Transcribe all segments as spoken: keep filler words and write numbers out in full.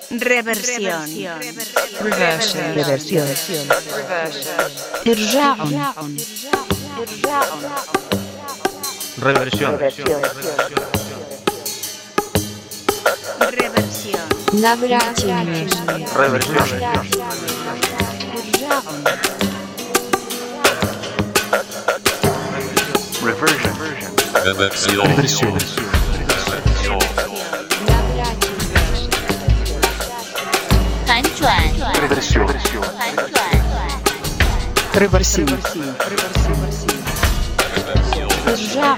Reversión. Reversion. Reversión. إرجاع. Reversión. Reversión. Navrátilnost. Reversión. Reversion. Reversión. Reversión. Reversión. إرجاع.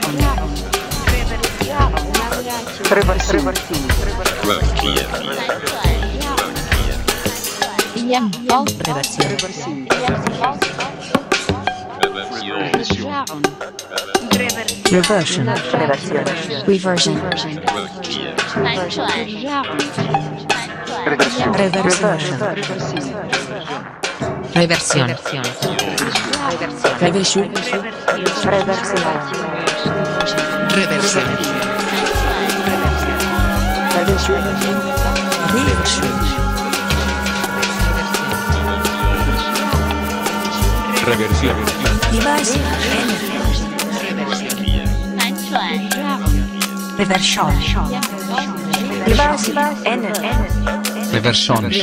Reversión. ينفع. Reversión. إرجاع. Reversion. Reversion. Reversión. إرجاع. Reversión. Reversión. Reversión. Reversión. Reversión. Reversión. Reversión. Reversión.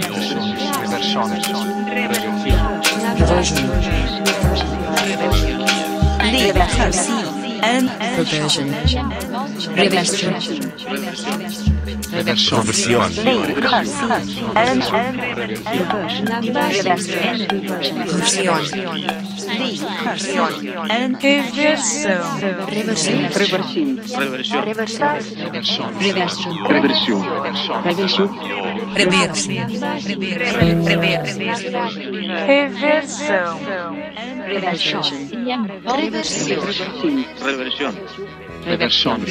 Reversion. Reversión. Reversión. Reversión.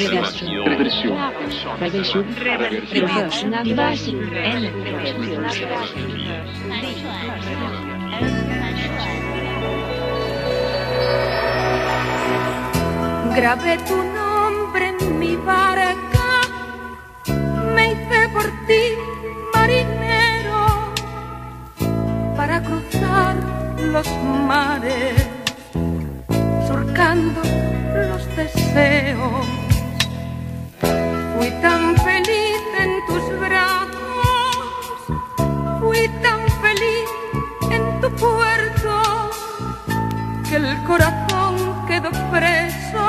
Grabé tu nombre en mi barca, me hice por ti marinero para cruzar los mares, surcando los deseos. Fui tan feliz en tus brazos, fui tan feliz en tu puerto, que el corazón quedó preso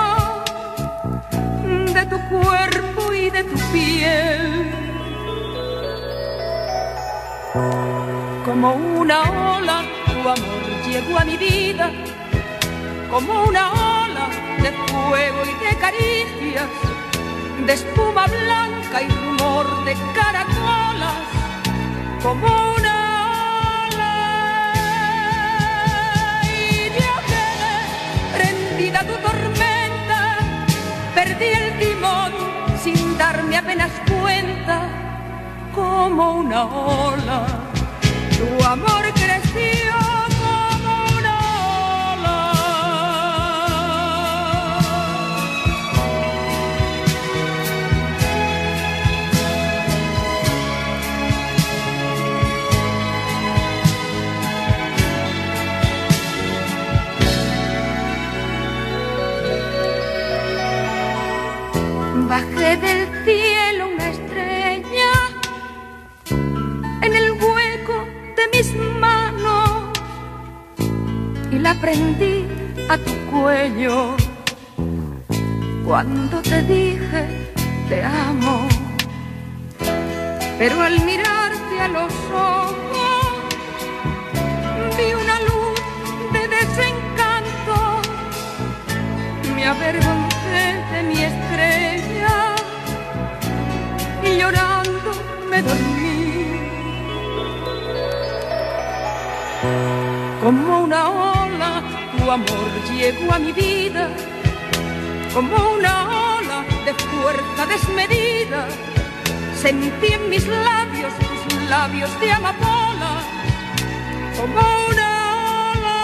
de tu cuerpo y de tu piel. Como una ola, tu amor llegó a mi vida, como una ola de fuego y de caricias, de espuma blanca y rumor de caracolas, como una ola. Y yo quedé rendida a tu tormenta, perdí el timón sin darme apenas cuenta, como una ola. Tu amor creció como una ola. Bajé del cielo una estrella en el hueco de mis manos y la prendí a tu cuello cuando te dije te amo. Pero al mirarte a los ojos vi una luz de desencanto, me avergoncé de mi estrella y llorando me dormí. Como una ola, tu amor llegó a mi vida, como una ola de fuerza desmedida. Sentí en mis labios tus labios de amapola, como una ola.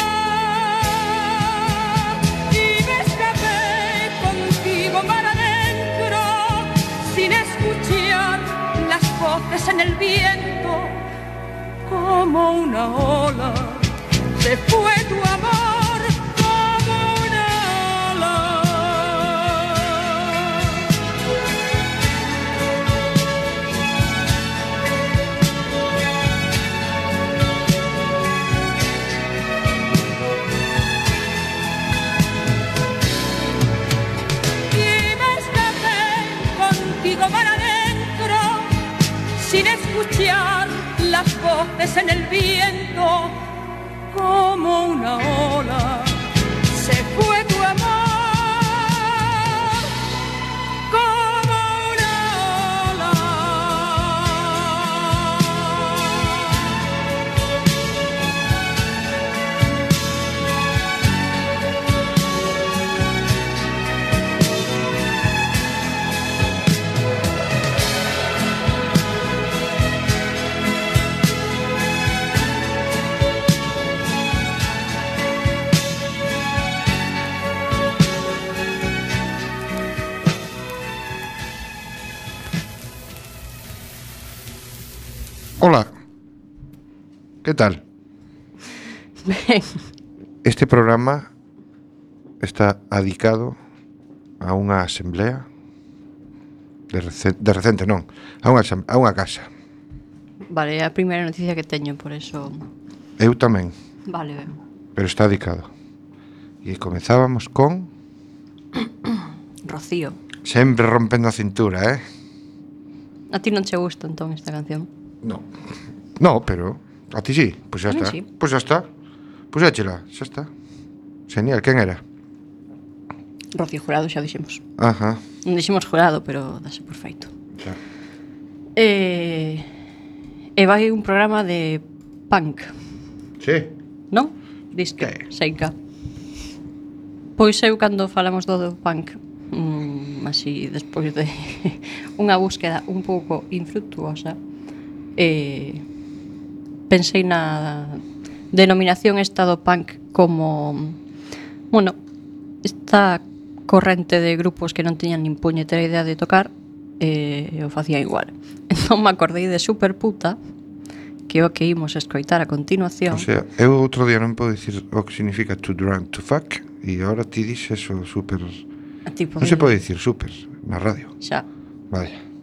Y me escapé contigo para adentro, sin escuchar las voces voces en el viento, como una ola, se fue tu amor como una ola. Y me escapé contigo para adentro, sin escuchar las voces en el viento, como una ola, se fue tu amor, como una ola. Hola, ¿qué tal? Ben, Este programa está adicado a unha asamblea de, recente, de recente non, a unha, asam- a unha casa. vale, é a primeira noticia que teño, por eso... Eu tamén, Vale, ben. pero está adicado. E comezábamos con Rocío. sempre rompendo a cintura, eh? A ti non che gusta, entón, esta canción? No, no, pero a ti sí, pois pues xa A min está. sí. Pois pues xa está. Pois pues échela, xa está. Genial, quen era? Rocío Jurado, xa dixemos. Ajá, Non dixemos Jurado, pero dase por feito. xa. E... E vai un programa de punk, Sí. non? Disque, Que? seica. Pois eu, cando falamos do, do punk, mm, así, despois de unha búsqueda un pouco infructuosa, eh, pensei na denominación estado punk como, bueno, esta corrente de grupos que non tiñan nin puñetera idea de tocar, e eh, o facían igual. Entón me acordei de Superputa, que é o que imos escoitar a continuación. O sea, eu outro día non podo dicir o que significa too drunk to fuck e agora ti dixes o super... A tipo Non se pode dicir super na radio. Xa. Vaya.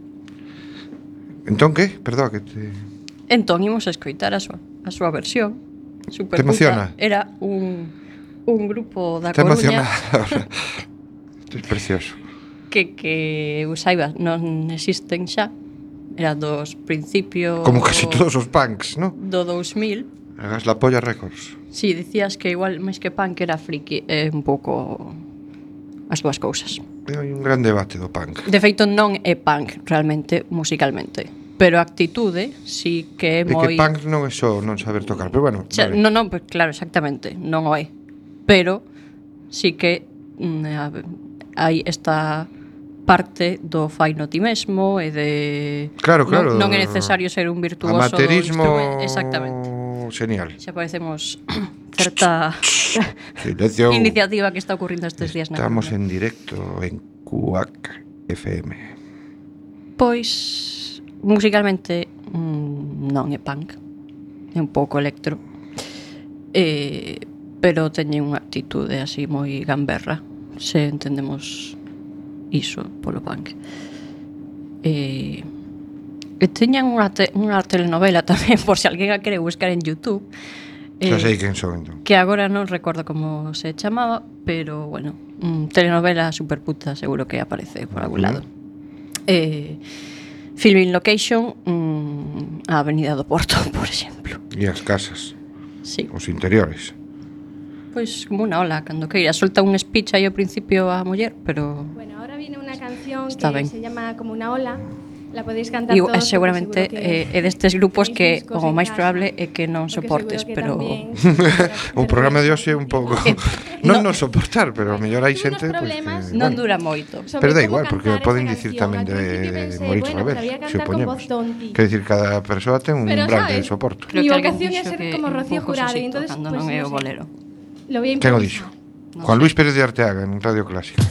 Entón que? Perdón, que te... Entón imos a escoitar a súa, a súa versión. Superputa Te emociona? era un, un grupo da Te Coruña emociona ahora. Isto é precioso. que, que eu saiba non existen xa. Era dos principios Como casi todos os punks, ¿no? do dous mil. Hagas la polla records. Si, sí, dicías que igual máis que punk era friki, é un pouco as dúas cousas. Hai un gran debate do punk. De feito non é punk realmente musicalmente, pero a actitude si que é E moi... que punk non é só non saber tocar, pero bueno, Xa, vale. non, non, pues, claro, exactamente, non o é. Pero sí que mm, a- hai esta parte do faino ti mesmo e de... Claro, claro. Non, non é necesario ser un virtuoso do Amateurismo instrumento. Exactamente. Genial. Xa parecemos certa Silencio. iniciativa que está ocurrindo estes días na Estamos Coruña. en directo en Cuac F M. Pois musicalmente mm, non é punk, é un pouco electro, eh, pero teñe unha actitude así moi gamberra, se entendemos iso polo punk. E, e teñan unha, te, unha telenovela tamén, por se alguén a quere buscar en YouTube, Xa sei quen son, entón. que agora non recordo como se chamaba, pero bueno, mm, telenovela Superputa seguro que aparece por algún lado. Eh, Filming Location, mm, a Avenida do Porto, por exemplo. E as casas, Sí, os interiores. pois como unha ola, cando queira. Solta un speech aí ao principio a muller, pero... Bueno, ahora viene una canción Está que ben. se llama Como una ola. La podéis cantar E todos. eh, porque seguramente seguro que eh, é destes grupos que tenéis discos o en máis casa, probable é que non porque soportes, seguro que pero... también- O programa de hoxe é un pouco non non soportar, pero a mellor hai Tuve unos xente pues, problemas, que, Non bueno, dura moito. Sobre pero da cómo igual, porque cantar poden esa dicir canción. tamén Al de principio pensé, Moritz bueno, Ravel, la voy a se cantar con oponemos. voz tonti. Quer dicir, cada persoa ten un Pero, umbral de ¿sabes? soporto. Creo Mi que alguén vocación dixo es ser que como un Rocío pouco Jurado, y sosito entonces, cando pues, non é o no sé. bolero. Lo voy a Quen o improvisar. dixo? Non Juan sei. Luis Pérez de Arteaga en Radio Clásica.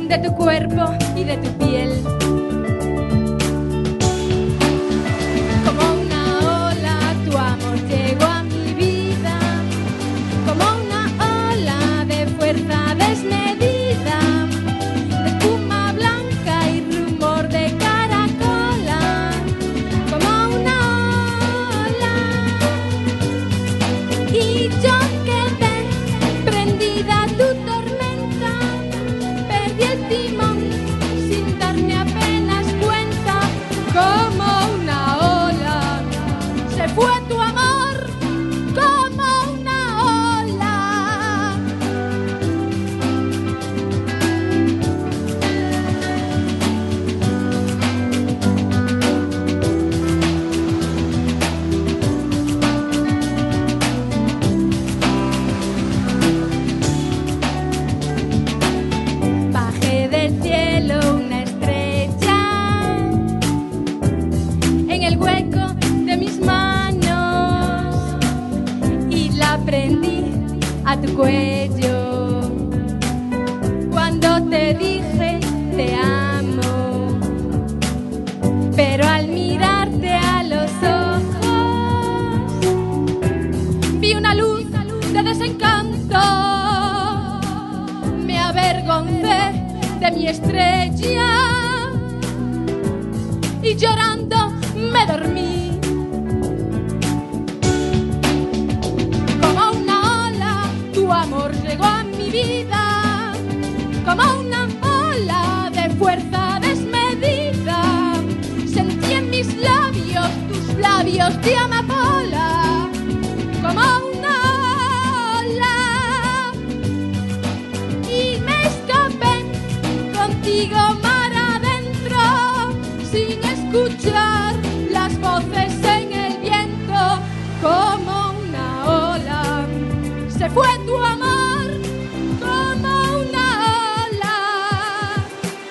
de tu cuerpo y de tu piel. Como una ola, tu amor llegó a mi vida, como una ola de fuerza desmedida, de espuma blanca y rumor de caracola, como una ola. Y yo quedé prendida a tu tormenta, perdí el timón sin darme apenas cuenta, como una ola se fue tu amor, como una ola. Bajé del cielo una estrella en el hueco de mis manos y la prendí a tu cuello cuando te dije te amo, pero al mirarte a los ojos vi una luz de desencanto, me avergoncé de mi estrella y llorando me dormí. Como una ola, tu amor llegó a mi vida, como una ola de fuerza desmedida. Sentí en mis labios tus labios de amapola, como una ola. Y me escapé contigo mar adentro, sin escuchar las voces en el viento, como una ola. Se fue tu amor, como una ola.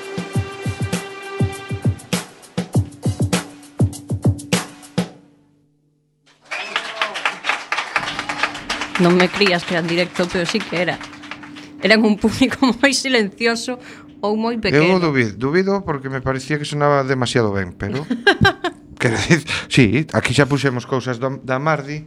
Non me crías que era en directo, pero sí que era. Eran un público moi silencioso ou moi Eu pequeno. dubido, dubido porque me parecía que sonaba demasiado ben, pero quero dicir, sí, aquí xa puxemos cousas do, da Mardi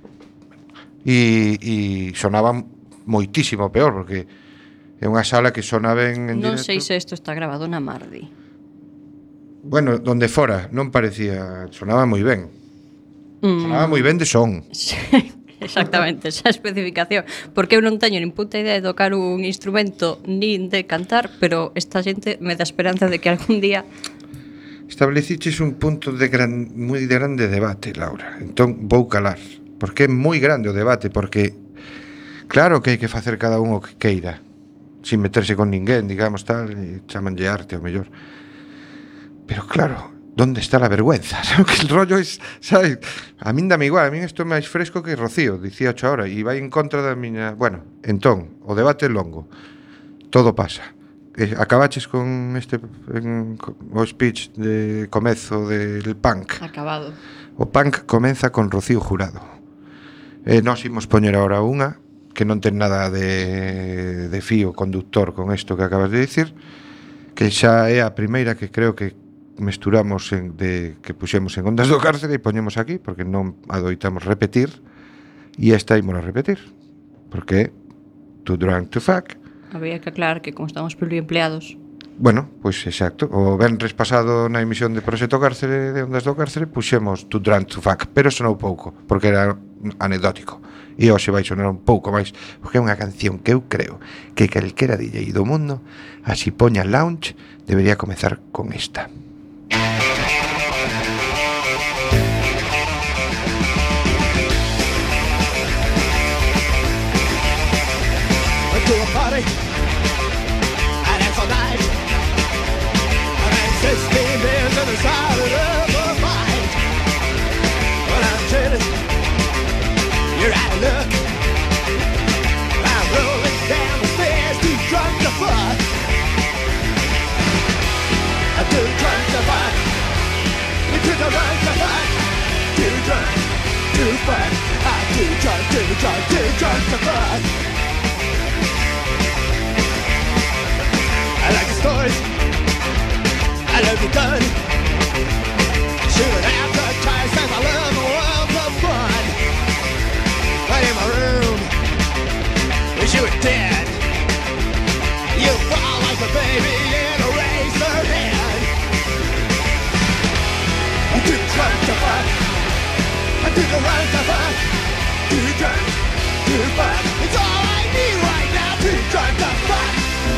e, e sonaban moitísimo peor porque é unha sala que sona ben en Non directo. sei se isto está grabado na Mardi. Bueno, donde fora, non parecía, sonaba moi ben. Mm. Sonaba moi ben de son. Sí, exactamente, esa especificación. Porque eu non teño nin puta idea de tocar un instrumento nin de cantar, pero esta xente me dá esperanza de que algún día... Estableciches un punto de gran, moi grande debate, Laura. Entón vou calar, porque é moi grande o debate, porque claro que hai que facer cada un o que queira, sin meterse con ninguén, digamos tal, e chamanlle arte ao mellor. Pero claro, ¿dónde está la vergüenza? Que el rollo es, ¿sabes? A min dame igual, a min isto é máis fresco que Rocío, dicía ocho horas, e vai en contra da miña... Bueno, entón, o debate é longo, todo pasa. Eh, acabaches con este en, o speech de comezo del punk. Acabado. O punk comeza con Rocío Jurado. E nós imos poñer agora unha que non ten nada de, de fío conductor con isto que acabas de dicir, que xa é a primeira que creo que mesturamos en, de, que puxemos en Ondas do Cárcere e poñemos aquí, porque non adoitamos repetir, e esta imos a repetir, porque é Too Drunk to Fuck. Había que aclarar que como estamos pluriempleados. Bueno, pois exacto. O venres pasado na emisión de Proxecto Cárcere de Ondas do Cárcere puxemos Too Drunk to Fuck, pero sonou pouco, porque era anecdótico. E hoxe vai sonar un pouco máis, porque é unha canción que eu creo que calquera D J do mundo, así poña lounge, debería comezar con esta. To a party, and it's all night, and then sixteen beers in the side of the fight. Well, I'm telling you, you're out of luck. I'm rolling down the stairs, too drunk to fuck. I'm too drunk to fuck. You're too drunk to fuck. Too drunk to fuck. I'm too drunk, too drunk, too drunk to fuck. I like to stories. I love you done. Shoot advertise and I love the world of fun. Right in my room, wish you were dead. You fall like a baby in a razor head. I'm too drunk to fuck. I'm too drunk to fuck. Too drunk to fuck. It's all I need right now. Too drunk to fuck.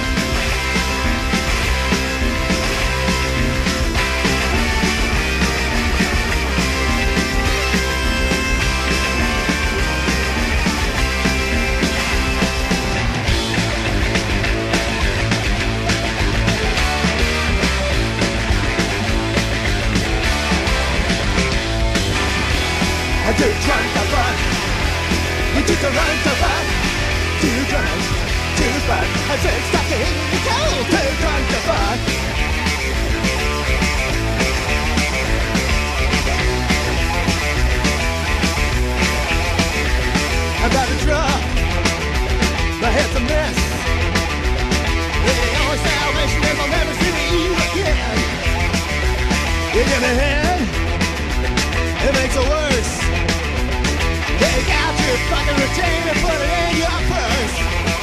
I'm too drunk to fuck. I'm too drunk to fuck. Too drunk to fuck. I'm too stuck in the cold. Too drunk to fuck. I'm about to drop. My head's a mess. The only salvation is I'll never see you again. You give me head. It makes it worse. Take out your fucking routine and put it in your purse.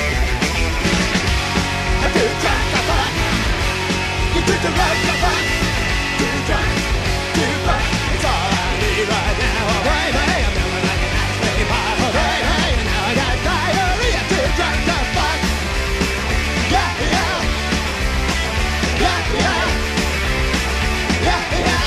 I'm too drunk to fuck. You took the road to fuck. Too drunk to fuck. It's all I need right now. Oh baby, I'm feeling like an ice cream pie. Oh baby, and now I got diarrhea. Too drunk to fuck. Yeah, yeah. Yeah, yeah. Yeah, yeah.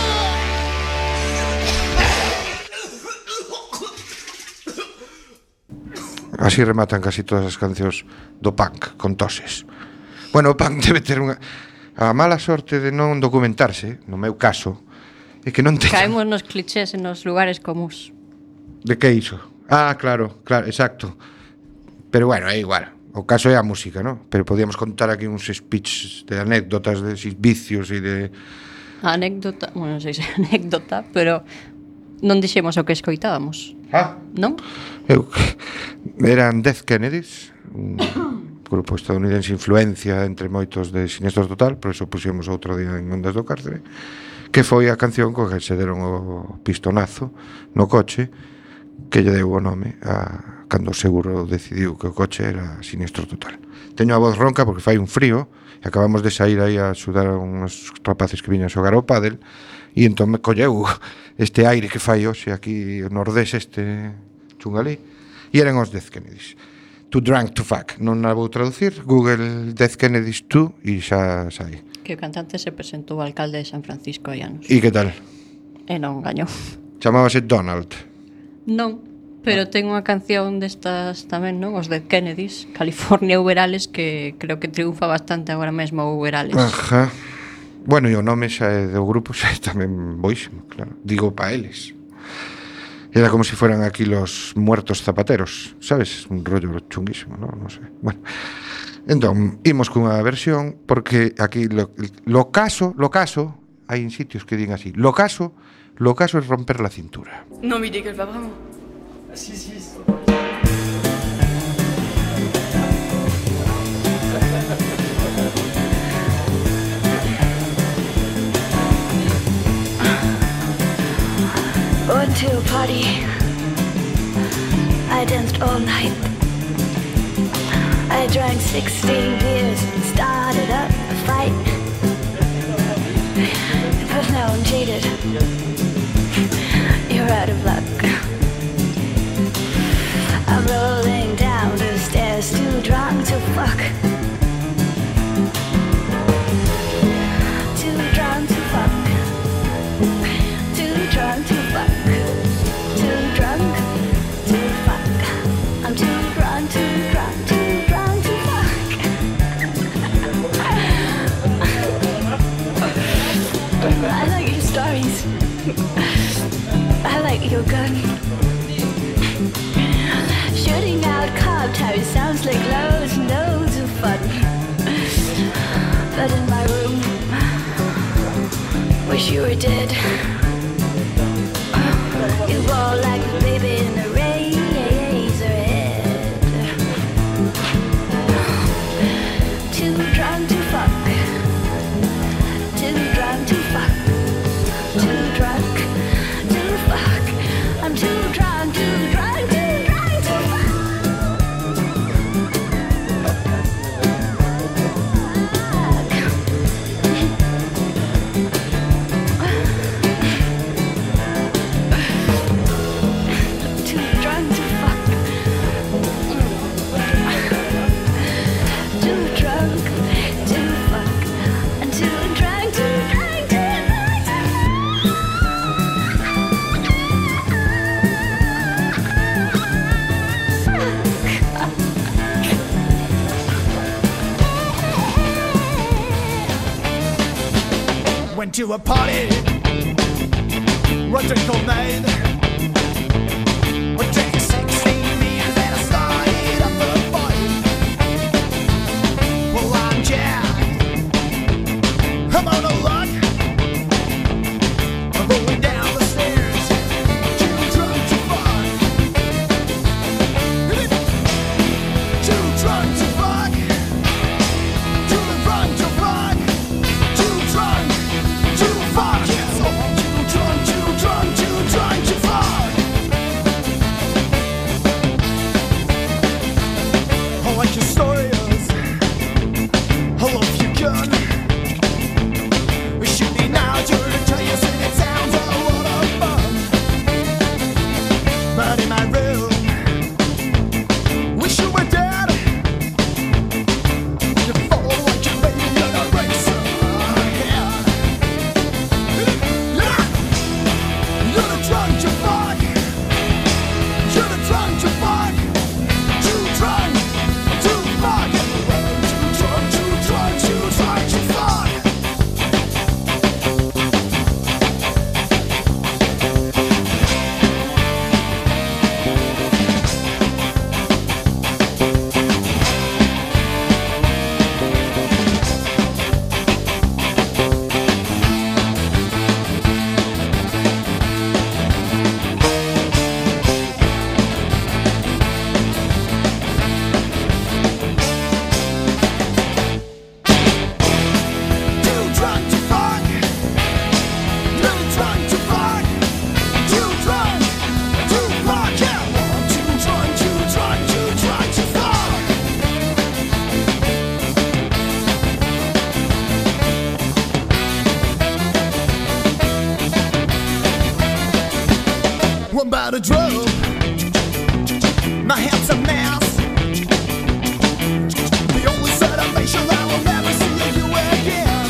Así rematan casi todas as cancións do punk, con toses. Bueno, o punk debe ter unha... A mala sorte de non documentarse, no meu caso, é que non teño... Caemos nos clichés en os lugares comuns. De que iso? Ah, claro, claro, exacto. Pero bueno, é igual. O caso é a música, ¿no? Pero podíamos contar aquí uns speech de anécdotas de vicios e de... A anécdota, bueno, non sei se é anécdota, pero non dixemos o que escoitábamos. Ah, non? Eu, eran Dead Kennedys, un grupo estadounidense influencia entre moitos de Sinestro Total, por eso puxemos outro día en Ondas do Cárcere, que foi a canción co que se deron o pistonazo no coche, que lle deu o nome a cando o seguro decidiu que o coche era Sinestro Total. Teño a voz ronca porque fai un frío e acabamos de sair aí a axudar a uns rapaces que viñan a xogar ao pádel e entón me colleu este aire que fai hoxe aquí o nordés este chungalí e eran os Dead Kennedys. Too drunk to fuck, non a vou traducir, Google Dead Kennedys two e xa sai. Que o cantante se presentou ao alcalde de San Francisco hai anos. E que tal? E non gañou. Chamábase Donald. Non, pero ten unha canción destas tamén, non? Os Dead Kennedys, California Uberales, que creo que triunfa bastante agora mesmo Uberales. Ajá. Bueno, e o nome xa é do grupo xa é tamén boísimo, claro. Digo pa eles. Era como si fueran aquí los muertos zapateros, sabes? Un rollo chunguísimo, ¿no? No sé. Bueno. Entón, imos cunha versión porque aquí lo, lo caso, lo caso, hai en sitios que din así. Lo caso, lo caso es romper la cintura. Non mi dis qu'elle va vraiment. Si, si, si. Went to a party. I danced all night. I drank sixteen beers and started up a fight. But now I'm cheated. You're out of luck. I'm rolling down the stairs, too drunk to fuck. Too drunk to fuck. Too drunk to fuck. Too drunk to fuck. I'm too drunk, too drunk, too drunk to fuck. I like your stories. I like your gun. Shooting out cob tires sounds like loads and loads of fun. But in my room, wish you were dead. You roll like a baby in a razor head. Too drunk to fuck. went to a party. What drink called made? What drank sixteen beers and I started up a fight. Well, I'm Jack. I'm on a luck. I'm going down the stairs. Too drunk to fuck. Too drunk to fuck. Too drunk to fuck. Too drunk to fuck. Yes, oh, too drunk, too drunk, too drunk to fuck. I like your stories. I love your gun. We should be now to tell you and it sounds a lot of fun. But in my room, wish you were dead. You fall like you're ready to race ahead. Yeah. You're the drunk to fuck. You're the drunk to fuck. Too drunk to fuck. Too drunk, too drunk, too drunk to fuck. Too drunk to fuck. Really drunk to fuck. Too drunk to fuck. Yeah. Too drunk, too drunk, too drunk to fuck. One bite of drug. My hands a mess. The only salvation I will never see you again.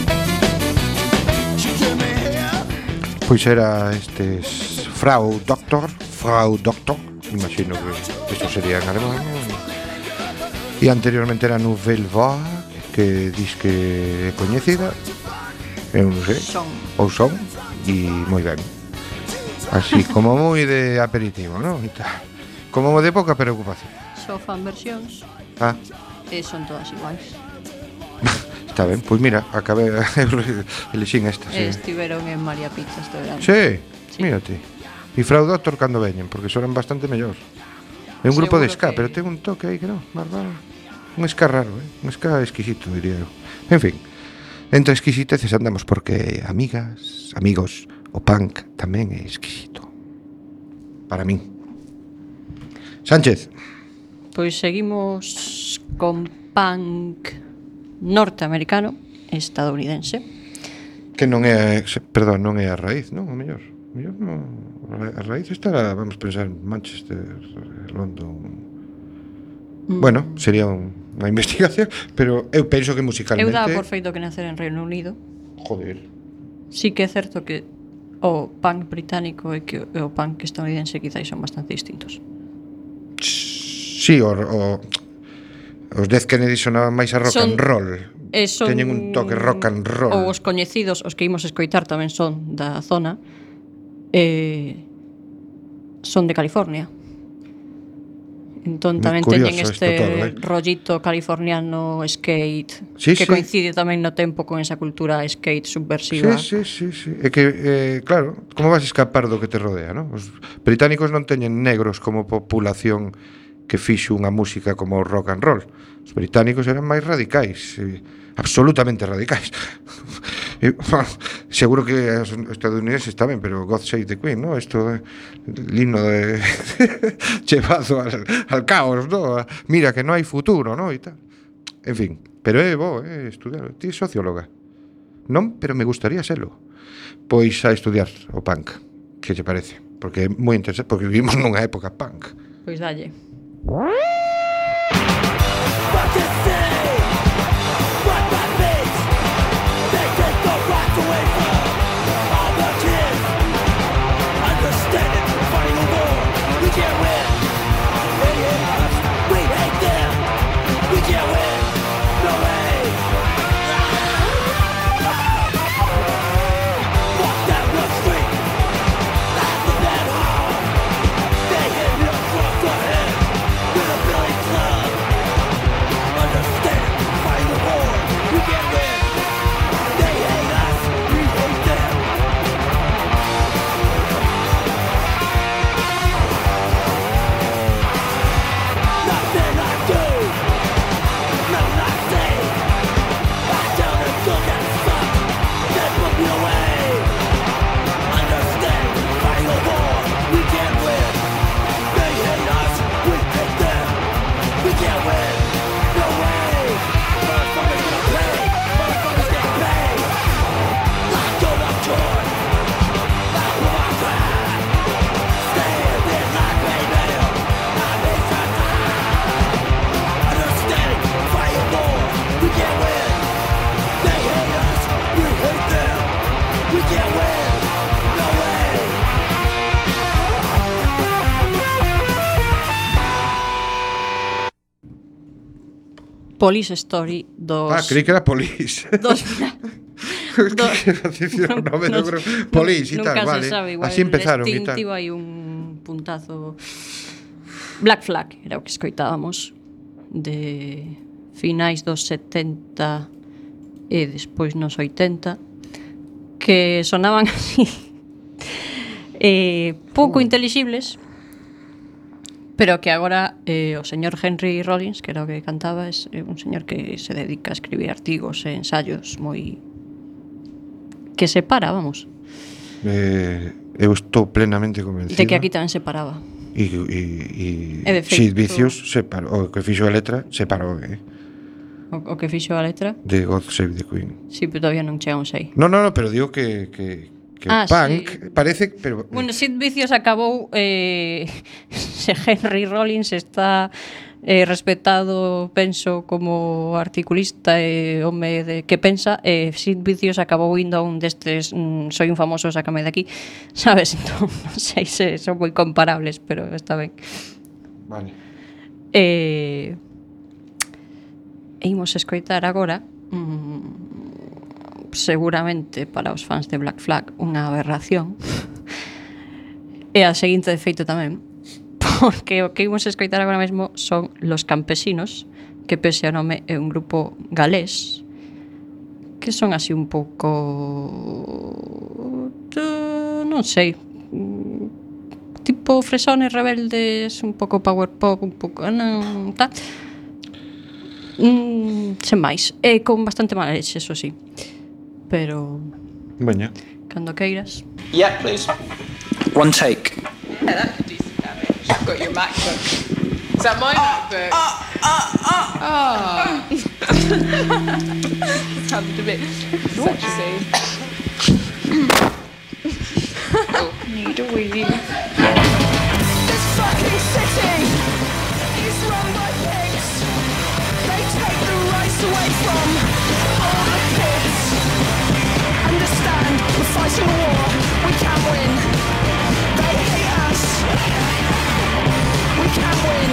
She gave me head. Pois era este Frau Doktor, Frau Doktor, imagino que eso sería en alemán. E anteriormente era Nouvelle Vague, que dis que é coñecida, eu non sei, Son. ou son, e moi ben. Así, como moi de aperitivo, non? E tal. Como de pouca preocupación. Só fan versións Ah, e son todas iguais. está ben, pois mira, acabei elexín esta, E sí. estiveron en María Pizza este verano. Sí, Sí. mírate. E Frau Doktor cando veñen, porque sonan bastante mellor. É un grupo de Seguro ska, que- pero ten un toque aí que non, máis raro. Un ska raro, eh? Un ska exquisito, diría eu. En fin, entre exquisiteces andamos porque, amigas, amigos, o punk tamén é exquisito. Para min. Sánchez. Pois seguimos con punk norteamericano, estadounidense. Que non é, se- perdón, non é a raíz, non? O mellor. O mellor non, a raíz estará, vamos pensar, en Manchester, London. Mm. Bueno, sería un, unha investigación, pero eu penso que musicalmente... Eu daba por feito que nacer en Reino Unido. Joder. Sí que é certo que o punk británico e que o punk estadounidense quizás son bastante distintos. Sí, o, o os Death Kennedy sonaban máis a rock Son- and roll. E son, Teñen un toque rock and roll. Ou os coñecidos, os que imos escoitar tamén son da zona, eh, son de California. Entón Moi tamén curioso teñen isto este todo, eh. rollito californiano skate, Sí, que sí. coincide tamén no tempo con esa cultura skate subversiva. Sí, sí, sí, sí. É que, eh, claro, como vas a escapar do que te rodea, non? Os británicos non teñen negros como populación que fixo unha música como o rock and roll. Os británicos eran máis radicais, eh, absolutamente radicais. E, bueno, seguro que os estadounidenses tamén, pero God Save the Queen, ¿no? Esto, eh, el himno de llevado al, al caos, ¿no? Mira que non hai futuro, ¿no? E tal. En fin, pero é bo, eh, estudiar. Ti é socióloga? Non, pero me gustaría serlo. Pois a estudiar o punk. Que te parece? Porque é moi interesante, porque vivimos nunha época punk. Pois dalle. What to say? What my mates? They take the rights away from all the kids. Understand it, fighting a war. We can't win. They hate us. We hate them. We can't win. No way. Police Story dos... Ah, creí que era Police. dos Do... que o nome do grupo Police e tal, nunca vale. Se sabe, igual así empezaron e tal. Tivo aí un puntazo. Black Flag era o que escoitábamos de finais dos setenta e despois nos oitenta, que sonaban así eh, pouco intelixibles, pero que agora eh, o señor Henry Rollins, que era o que cantaba, é un señor que se dedica a escribir artigos e ensaios moi que se para, vamos. Eh, eu estou plenamente convencido De que aquí tamén se paraba. E, e, e, E de Sid feito- Vicious se parou, o que fixo a letra se parou, eh? O, o que fixo a letra. De God Save the Queen. Sí, pero todavía non chegamos aí. No, no, no, pero digo que, que, que Ah, punk sí. parece, pero Bueno, Sid Vicious acabou eh, se Henry Rollins está eh, respetado, penso, como articulista e home de que pensa, e eh, Sid Vicious acabou indo a un destes mm, soy un famoso, sácame de aquí, sabes? Entón, non sei se son moi comparables, pero está ben. vale. Eh, e imos escoitar agora mm, seguramente para os fans de Black Flag unha aberración e a seguinte de feito tamén, porque o que imos escoitar agora mesmo son Los Campesinos, que pese ao nome é un grupo galés que son así un pouco non sei, tipo fresones rebeldes, un pouco power pop, un pouco non, tal. Mm, sen máis, e con bastante mala leche, eso sí, pero Veña. cando queiras. Yeah, please. One take. Yeah, that could do some damage. I've got your MacBook. Is that my MacBook? Oh. Sounded a bit sexy. Oh, need a wee. This fucking city is run by pigs. They take the rights away from all the kids. Understand, we're fighting a war, we can win. They hate us, we can win.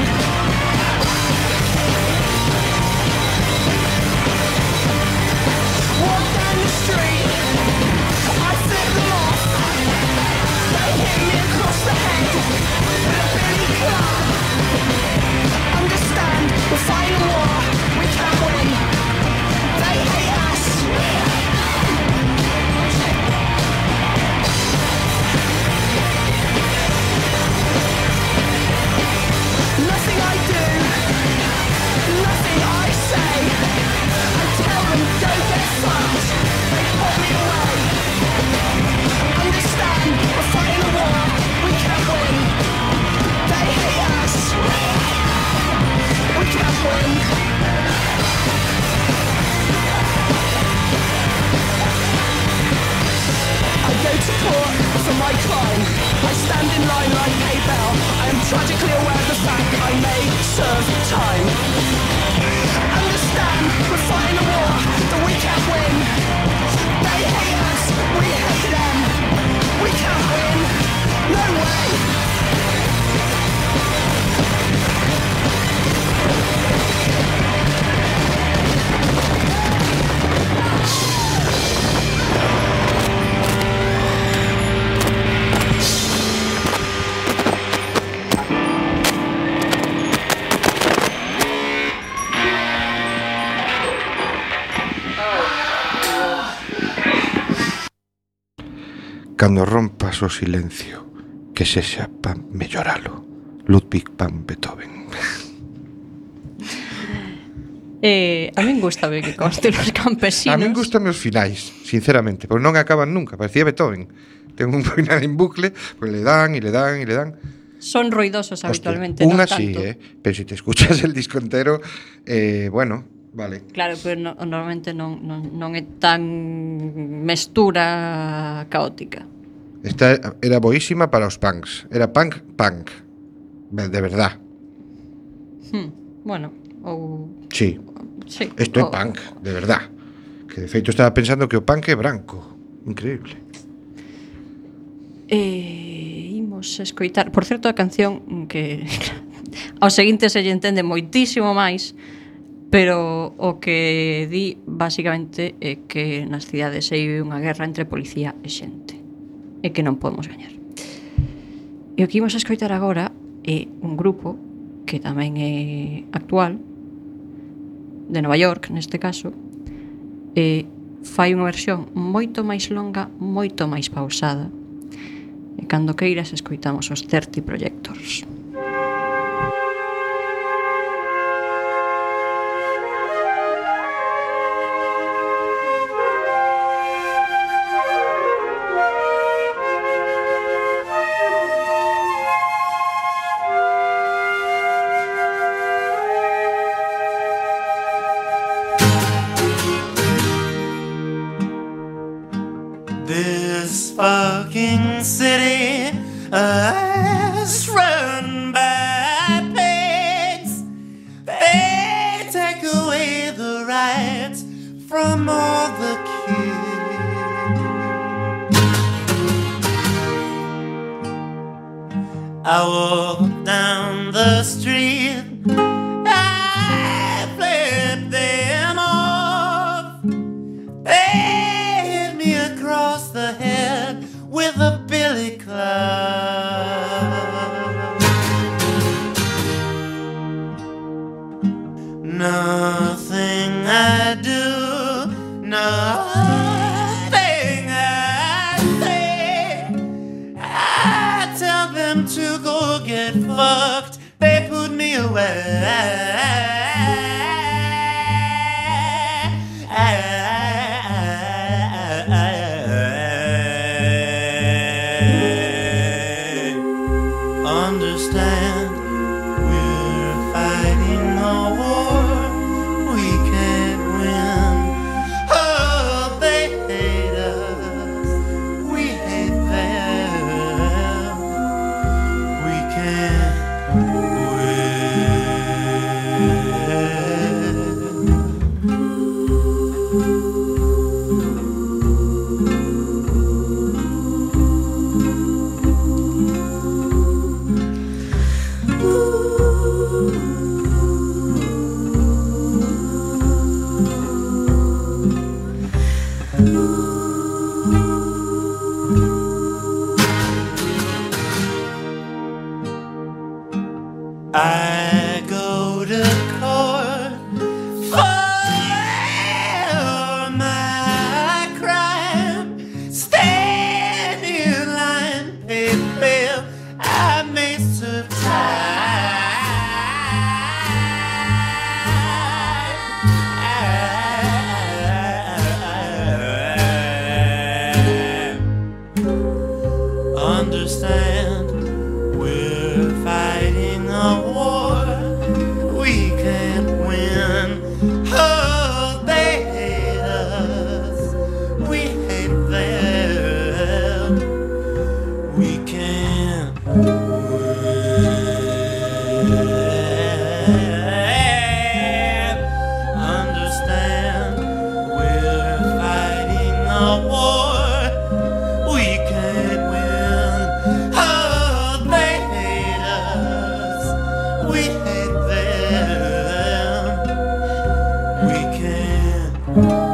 Walk down the street, I flip them off. They hit me across the head with a billy club. Understand, we're fighting a war, we can win. They hate us. Nothing I do, nothing I say. I tell them go get fucked. They put me away. Understand, we're fighting a war, we can win. They hate us. We can win. I go to court for my crime. I stand in line like a bell. I am tragically aware of the fact I may serve time. Understand, we're fighting a war that we can't win. They hate us, we hate them. We can't win, no way. Cando rompas o silencio, que sexa pa melloralo. Ludwig van Beethoven. Eh, a min gustame que conste Los Campesinos. A min gustan os finais, sinceramente, porque non acaban nunca, parecía Beethoven. Ten un final en bucle, pues le dan e le dan e le dan. Son ruidosos Hostia, habitualmente, unha non tanto. sí, eh, pero si te escuchas el disco entero, eh, bueno, vale. Claro, pero no, normalmente non, non, non é tan mestura caótica. Esta era boísima para os punks. Era punk, punk. De verdad. Hmm, bueno, ou... Sí. Sí. Isto é o- punk, de verdad. Que de feito estaba pensando que o punk é branco. Increíble. Eh, imos escoitar, por certo, a canción que ao seguinte se lle entende moitísimo máis, Pero o que di basicamente é que nas cidades hai unha guerra entre policía e xente e que non podemos gañar. E o que imos a escoitar agora é un grupo que tamén é actual, de Nova York neste caso, e fai unha versión moito máis longa, moito máis pausada, e cando queiras escoitamos os thirty Projectors. This fucking city uh, is run by pigs. They take away the rights from all the kids. I walk down the street, I flip them off. They hit me across the head with a billy club. Nothing I do, nothing I say, I tell them to go get fucked. They put me away. Understand, we're fighting a war we can't win. Oh, they hate us, we hate them. We can't I go to court for my crime. Stand in line, pay bail. I may serve time. Understand, we're fighting a war we can't win. Oh, they hate us, we hate them. We can't win. Understand, we're fighting a war we can't win. Oh, they hate us, we hate them. We can't win.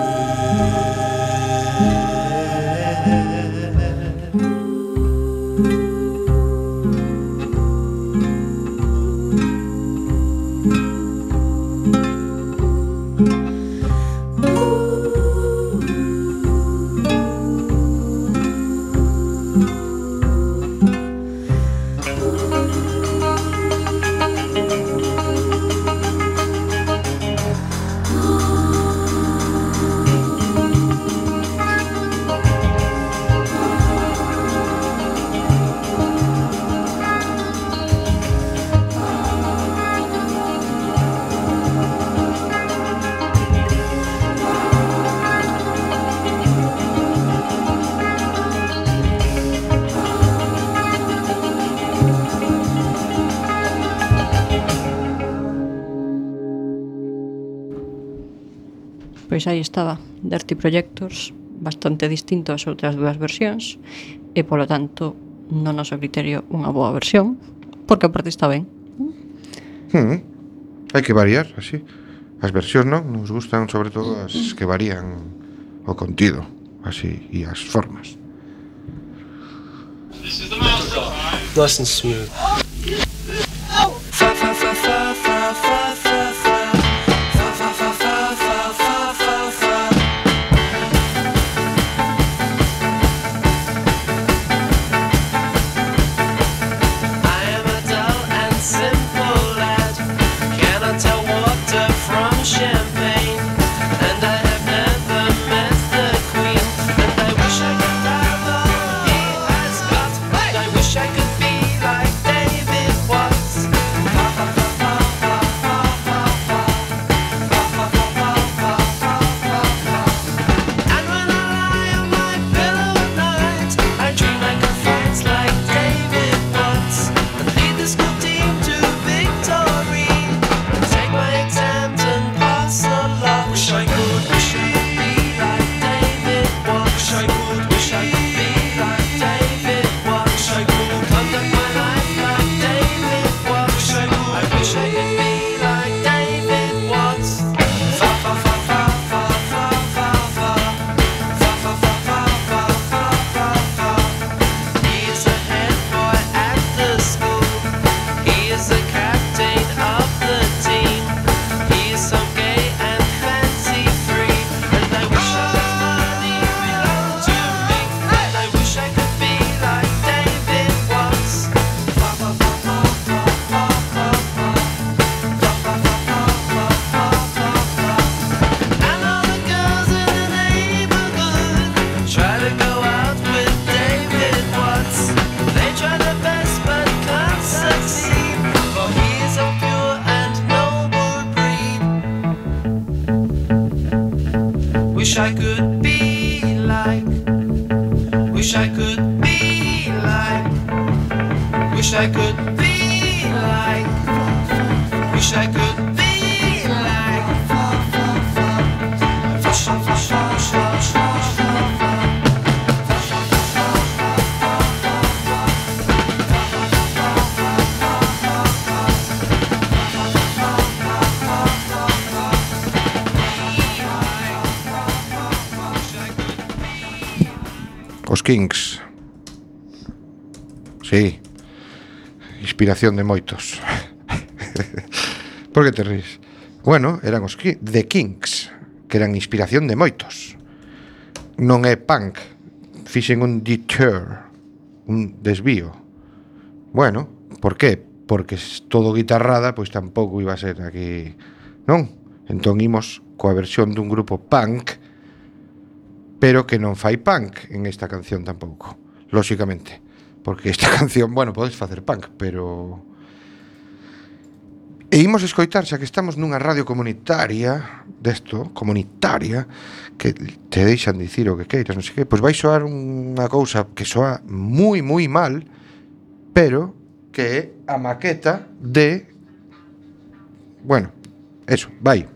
Pois aí estaba, Dirty Projectors, bastante distinto ás outras dúas versións e, polo tanto, no noso criterio, unha boa versión, porque aparte está ben. Hmm. Hai que variar, así. As versións non, nos gustan sobre todo as que varían o contido, así, e as formas. Nice and smooth. Wish I could be like, wish I could be like, wish I could be like, wish I could be like, wish I, wish I, wish I, wish I. Os Kings. Sí. Inspiración de moitos. Por que te ríes? Bueno, eran os Ki- The Kings, que eran inspiración de moitos. Non é punk. Fixen un detour, un desvío. Bueno, por qué? Porque es todo guitarrada, pois tampouco iba a ser aquí, non? Entón imos coa versión dun grupo punk, pero que non fai punk en esta canción tampouco, lóxicamente, porque esta canción, bueno, podes facer punk, pero... E imos escoitar, xa que estamos nunha radio comunitaria, desto, comunitaria, que te deixan dicir o que queiras, non sei que, pois vai soar unha cousa que soa moi, moi mal, pero que é a maqueta de... Bueno, eso, vai.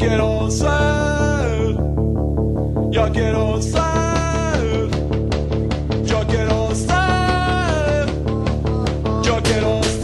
quiero ser, yo quiero ser, yo quiero ser, yo quiero ser.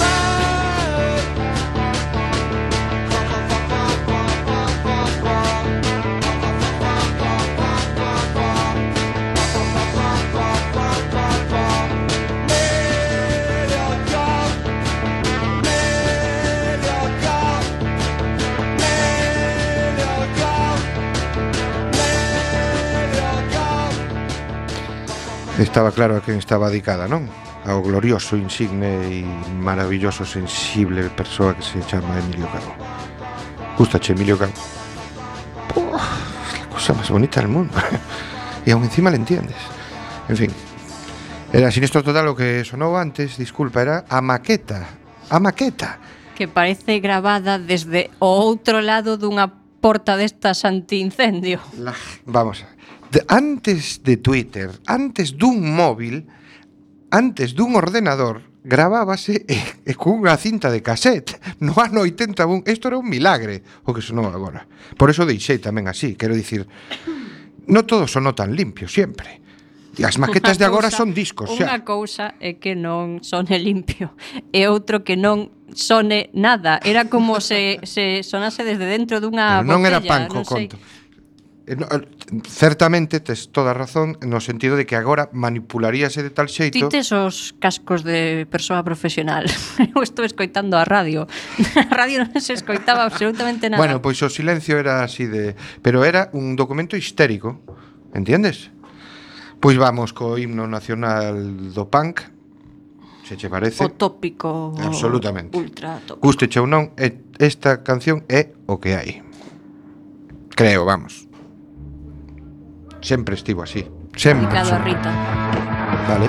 Estaba claro a quen estaba dedicada, non? Ao glorioso, insigne e maravilloso, sensible persoa que se chama Emilio Caro. Gustache Emilio Caro? Oh, es la cosa máis bonita del mundo. E aún encima le entiendes. En fin, era sinistro total o que sonou antes, disculpa, era a maqueta. A maqueta. Que parece grabada desde o outro lado dunha porta destas antiincendio. La, vamos a De, antes de Twitter, antes dun móvil, antes dun ordenador, gravábase e, e cunha cinta de cassette no ano oitenta e un. Isto era un milagre o que sonou agora. Por eso deixei tamén así, quero dicir, non todo sonou tan limpio sempre. E as maquetas de agora son discos, xa. Unha cousa é que non sone limpio e outro que non sone nada. Era como se, se sonase desde dentro dunha Pero non botella, era panco, non sei. conto. Certamente tes toda a razón no sentido de que agora manipularíase de tal xeito. Ti tes os cascos de persoa profesional. Eu estou escoitando a radio. A radio non se escoitaba absolutamente nada. Bueno, pois o silencio era así de... Pero era un documento histérico, entiendes? Pois vamos co himno nacional do punk. Se che parece? O tópico. Absolutamente. Ultra tópico. Gusteche ou non, esta canción é o que hai. Creo, vamos. Sempre estivo así. Sempre. Dedicado a Rita. Vale.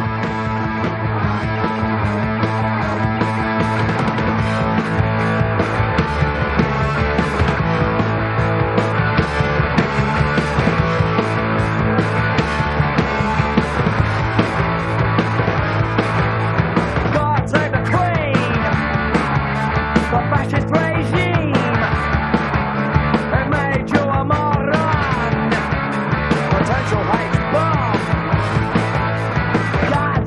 God save the Queen, the fascist regime, they made you a moron, potential hate bomb. God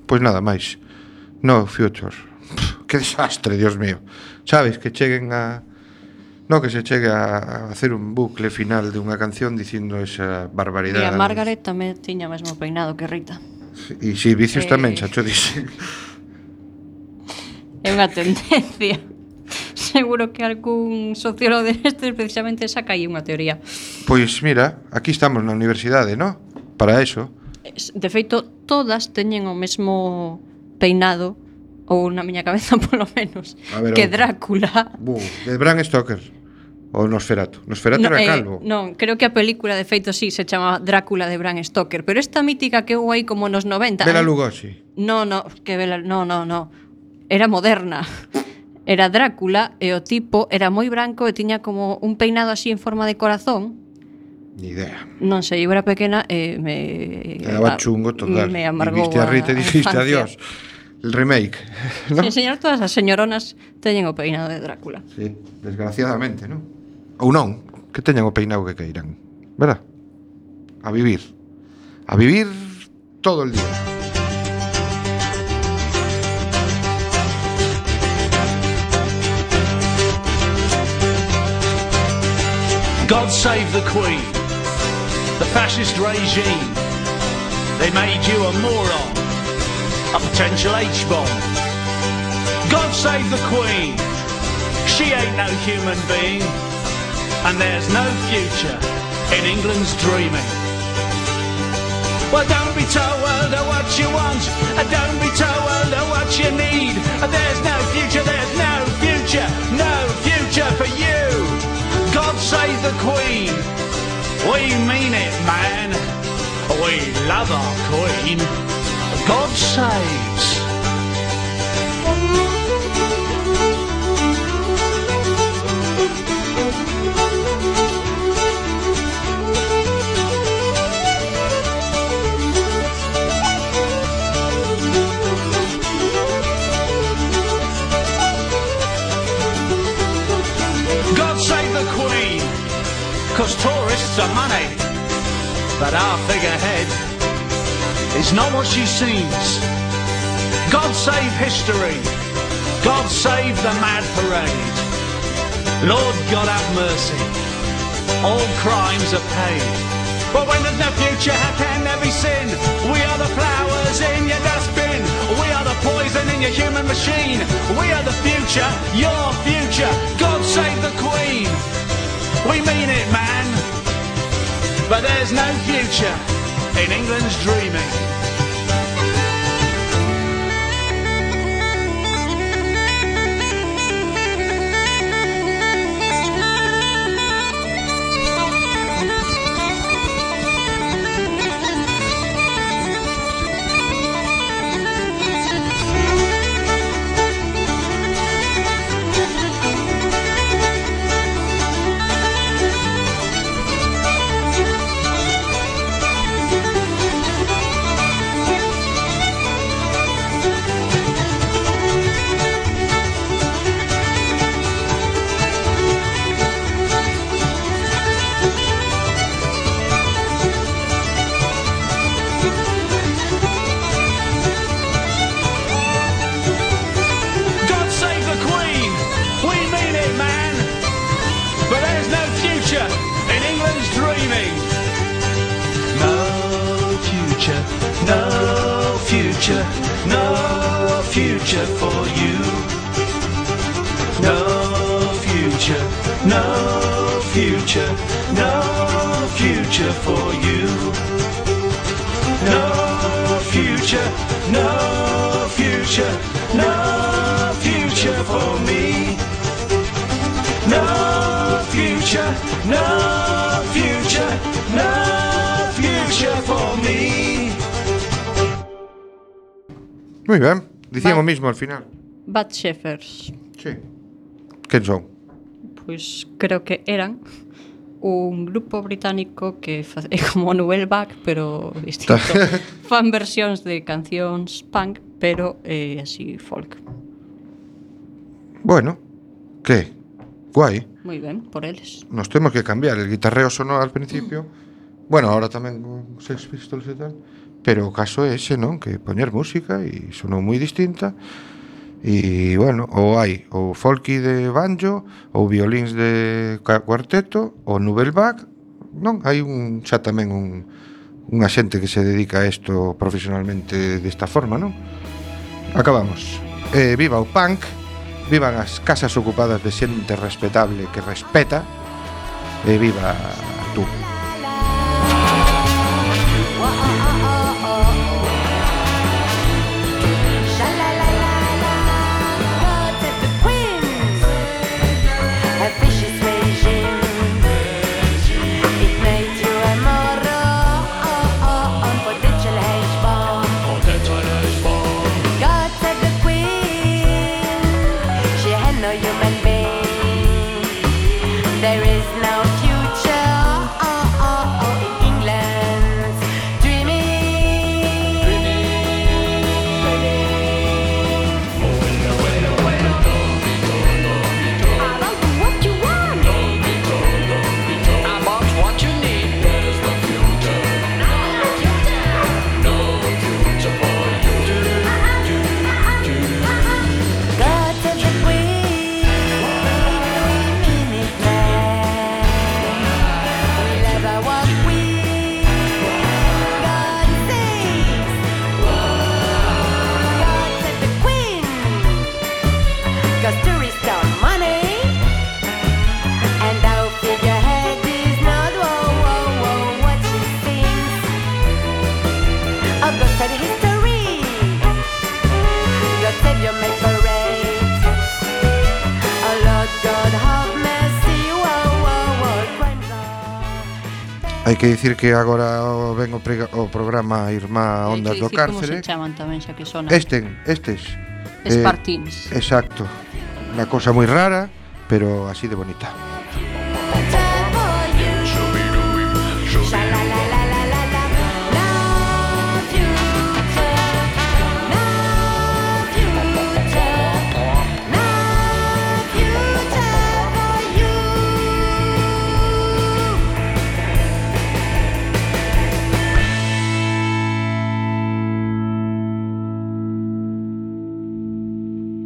Pois nada máis. No future. Pff, que desastre, Dios mío. Sabes, que cheguen a... No, que se chegue a hacer un bucle final de unha canción dicindo esa barbaridade. E a Margaret tamén tiña o mesmo peinado que Rita. E si vicios Eh. tamén, xa cho dixen. É unha tendencia. Seguro que algún sociólogo destes precisamente saca aí unha teoría. Pois mira, aquí estamos na universidade, ¿no? Para eso. De feito, todas teñen o mesmo peinado, ou na miña cabeza polo menos, A ver, que outro. Drácula. Bu, de Bram Stoker. Ou Nosferatu. Nosferatu No, era eh, calvo. non, creo que a película de feito sí se chama Drácula de Bram Stoker, pero esta mítica que houve aí como nos noventa. Bela eh? Lugosi. No, no, que Bela, no, no, no. Era moderna. Era Drácula e o tipo era moi branco e tiña como un peinado así en forma de corazón. Ni idea. Non sei, eu era pequena e me... Te daba chungo total. Me E amargou viste a Rita e dijiste infancia. adiós. El remake, ¿no? Sí, señor, todas as señoronas teñen o peinado de Drácula. Sí, desgraciadamente, ¿no? Ou non, que teñan o peinado que queiran, verdad? A vivir. A vivir todo el día. God save the Queen, the fascist regime. They made you a moron, a potential H-bomb. God save the Queen, she ain't no human being, and there's no future in England's dreaming. Well, don't be told what you want, don't be told what you need. There's no future, there's no future, no future for you. God save the Queen, we mean it, man. We love our Queen. God saves. God save the Queen, 'cause tourists are money, but our figurehead is not what she seems. God save history, God save the mad parade. Lord God have mercy, all crimes are paid. But when there's no future, how can there be sin? We are the flowers in your dustbin, we are the poison in your human machine. We are the future, your future. God save the Queen, we mean it, man. But there's no future in England's dreaming. God save the Queen, we mean it, man. But there's no future in England's dreaming. No future, no future, no future for you. No future, no future, no future for you. No future, no future, no future for me. No future, no future, no future for me. Moi ben, dicían Va- o mismo al final. Bad Shepherds. Sí. Quen son? Pois creo que eran un grupo británico que fa- é como Nouvelle pero distinto. Fan versións de cancións punk, pero eh, así folk. Bueno, que? Guai. Moi ben, por eles. Nos temos que cambiar. El guitarreo sonó al principio. Bueno, ahora tamén con Sex Pistols e tal. pero o caso é ese, non? Que poñer música e sonou moi distinta. E, bueno, ou hai o folky de banjo, ou violíns de cuarteto, ou Nubelbach, non? Hai un, xa tamén un, unha xente que se dedica a isto profesionalmente desta forma, non? Acabamos. Eh, viva o punk, vivan as casas ocupadas de xente respetable que respeta, e viva tú. There is no future in England. Dreaming, I want what you want. I want what you need. There's no future. No future for you. God save the Queen. Give me plan. We'll ever what we God saves. God save the Queen. 'Cause tourists are money, and our figurehead is not whoa, whoa, whoa, what she sings. Oh, God save history. God save your make parade. Oh, Lord God have mercy. Whoa, whoa, whoa, crimes are. Hai que dicir que agora o- ven o, prega- o programa Irmá Hai Ondas que do dicir como Cárcere. se chaman tamén, xa que sonan. Este, estes. Espartins. Eh, exacto. Unha cosa moi rara, pero así de bonita.